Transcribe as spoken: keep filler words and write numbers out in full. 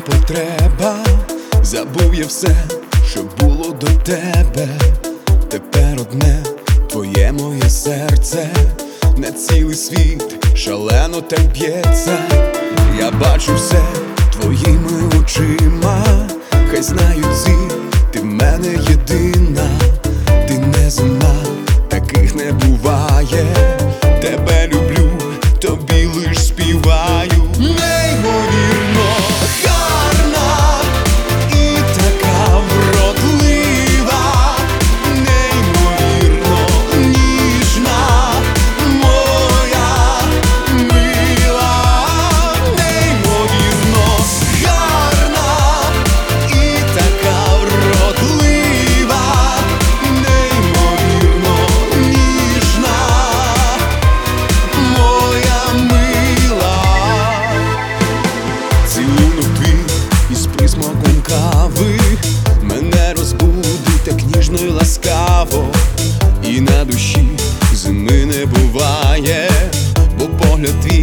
потреба. Забув я все, що було до тебе. Тепер одне твоє моє серце, не цілий світ, шалено так б'ється. Я бачу все твоїми очима, хай знають всі, ти в мене єдина. Ти неземна, таких не буває. Тебе люблю, тобі лиш співаю. Неймовірно гарна і така вродлива, неймовірно ніжна, моя мила. Неймовірно гарна і така вродлива, неймовірно ніжна, моя мила. Цілунок твій із присмаком кави мене розбудить так ніжно й ласкаво. І на душі зими не буває, бо погляд твій